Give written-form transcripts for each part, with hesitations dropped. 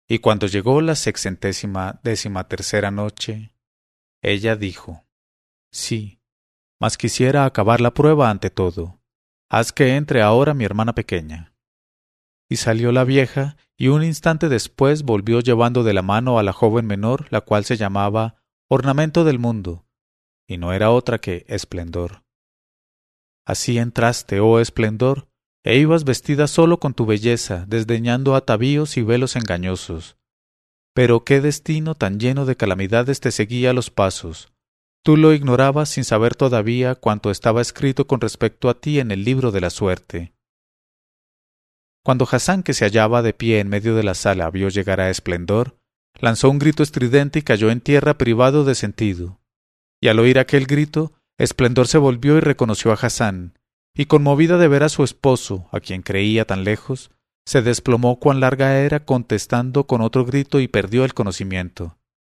Y cuando llegó la 613ª noche, ella dijo: Sí, mas quisiera acabar la prueba ante todo. Haz que entre ahora mi hermana pequeña. Y salió la vieja, y un instante después volvió llevando de la mano a la joven menor, la cual se llamaba Ornamento del Mundo, y no era otra que Esplendor. Así entraste, oh Esplendor, e ibas vestida solo con tu belleza, desdeñando atavíos y velos engañosos. Pero qué destino tan lleno de calamidades te seguía a los pasos. Tú lo ignorabas sin saber todavía cuanto estaba escrito con respecto a ti en el libro de la suerte. Cuando Hasán, que se hallaba de pie en medio de la sala, vio llegar a Esplendor, lanzó un grito estridente y cayó en tierra privado de sentido. Y al oír aquel grito, Esplendor se volvió y reconoció a Hasán, y conmovida de ver a su esposo, a quien creía tan lejos, se desplomó cuán larga era, contestando con otro grito, y perdió el conocimiento.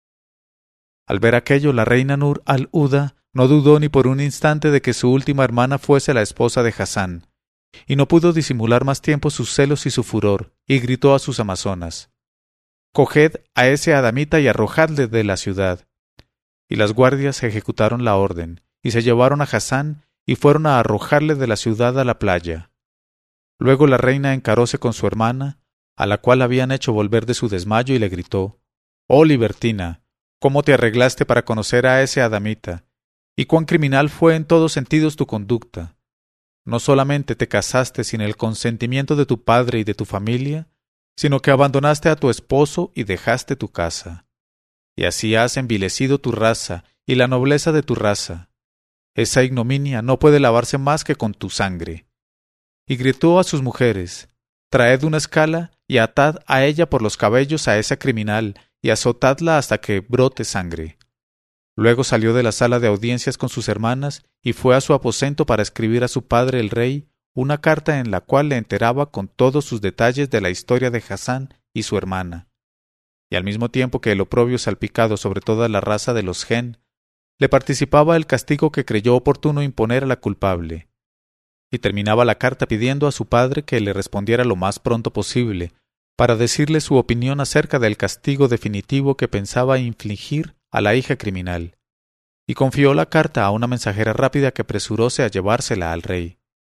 Al ver aquello, la reina Nur al-Huda no dudó ni por un instante de que su última hermana fuese la esposa de Hasán, y no pudo disimular más tiempo sus celos y su furor, y gritó a sus amazonas: «Coged a ese adamita y arrojadle de la ciudad». Y las guardias ejecutaron la orden, y se llevaron a Hasán y fueron a arrojarle de la ciudad a la playa. Luego la reina encaróse con su hermana, a la cual habían hecho volver de su desmayo, y le gritó: «Oh libertina, ¿cómo te arreglaste para conocer a ese adamita? ¿Y cuán criminal fue en todos sentidos tu conducta? No solamente te casaste sin el consentimiento de tu padre y de tu familia, sino que abandonaste a tu esposo y dejaste tu casa. Y así has envilecido tu raza y la nobleza de tu raza. Esa ignominia no puede lavarse más que con tu sangre». Y gritó a sus mujeres: «Traed una escala y atad a ella por los cabellos a esa criminal y azotadla hasta que brote sangre». Luego salió de la sala de audiencias con sus hermanas y fue a su aposento para escribir a su padre el rey una carta en la cual le enteraba con todos sus detalles de la historia de Hasán y su hermana, y al mismo tiempo que el oprobio salpicado sobre toda la raza de los Gen, le participaba el castigo que creyó oportuno imponer a la culpable, y terminaba la carta pidiendo a su padre que le respondiera lo más pronto posible, para decirle su opinión acerca del castigo definitivo que pensaba infligir a la hija criminal, y confió la carta a una mensajera rápida que apresuróse a llevársela al rey.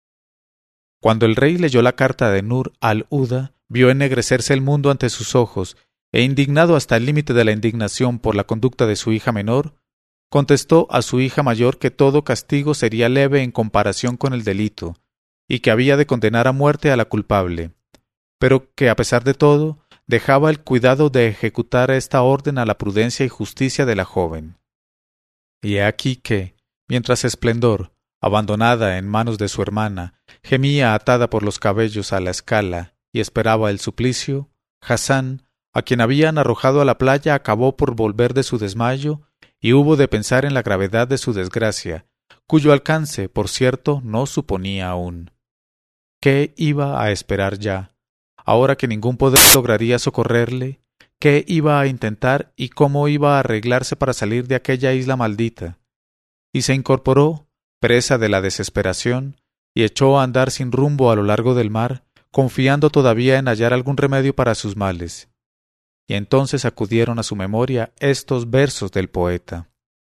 Cuando el rey leyó la carta de Nur al-Huda, vio ennegrecerse el mundo ante sus ojos, e indignado hasta el límite de la indignación por la conducta de su hija menor, contestó a su hija mayor que todo castigo sería leve en comparación con el delito, y que había de condenar a muerte a la culpable, pero que a pesar de todo dejaba el cuidado de ejecutar esta orden a la prudencia y justicia de la joven. Y he aquí que, mientras Esplendor, abandonada en manos de su hermana, gemía atada por los cabellos a la escala y esperaba el suplicio, Hasán, a quien habían arrojado a la playa, acabó por volver de su desmayo y hubo de pensar en la gravedad de su desgracia, cuyo alcance, por cierto, no suponía aún. ¿Qué iba a esperar ya? Ahora que ningún poder lograría socorrerle, ¿qué iba a intentar y cómo iba a arreglarse para salir de aquella isla maldita? Y se incorporó, presa de la desesperación, y echó a andar sin rumbo a lo largo del mar, confiando todavía en hallar algún remedio para sus males. Y entonces acudieron a su memoria estos versos del poeta: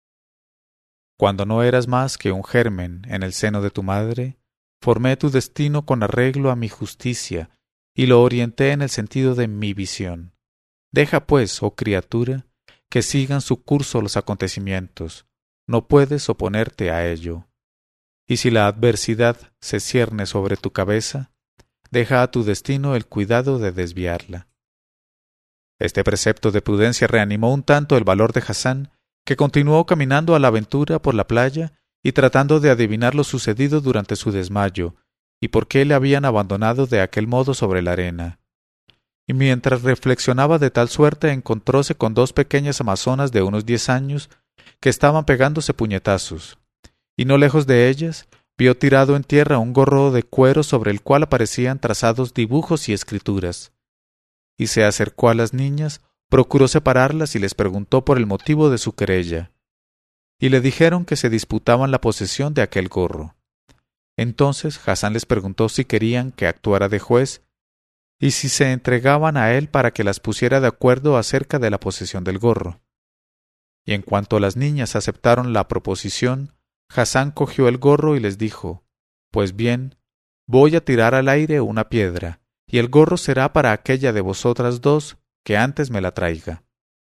«Cuando no eras más que un germen en el seno de tu madre, formé tu destino con arreglo a mi justicia, y lo orienté en el sentido de mi visión. Deja, pues, oh criatura, que sigan su curso los acontecimientos. No puedes oponerte a ello. Y si la adversidad se cierne sobre tu cabeza, deja a tu destino el cuidado de desviarla». Este precepto de prudencia reanimó un tanto el valor de Hasán, que continuó caminando a la aventura por la playa y tratando de adivinar lo sucedido durante su desmayo, y por qué le habían abandonado de aquel modo sobre la arena. Y mientras reflexionaba de tal suerte, encontróse con dos pequeñas amazonas de unos 10 años que estaban pegándose puñetazos, y no lejos de ellas vio tirado en tierra un gorro de cuero sobre el cual aparecían trazados dibujos y escrituras. Y se acercó a las niñas, procuró separarlas y les preguntó por el motivo de su querella. Y le dijeron que se disputaban la posesión de aquel gorro. Entonces Hasán les preguntó si querían que actuara de juez, y si se entregaban a él para que las pusiera de acuerdo acerca de la posesión del gorro. Y en cuanto las niñas aceptaron la proposición, Hasán cogió el gorro y les dijo: Pues bien, voy a tirar al aire una piedra, y el gorro será para aquella de vosotras dos que antes me la traiga.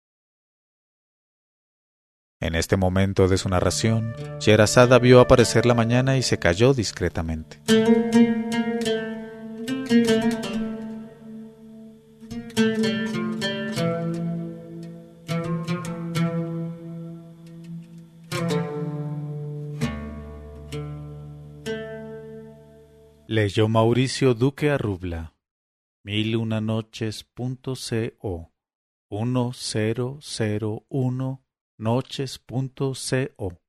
En este momento de su narración, Sherazada vio aparecer la mañana y se calló discretamente. Leyó Mauricio Duque Arrubla. 1001noches.co 1001noches.co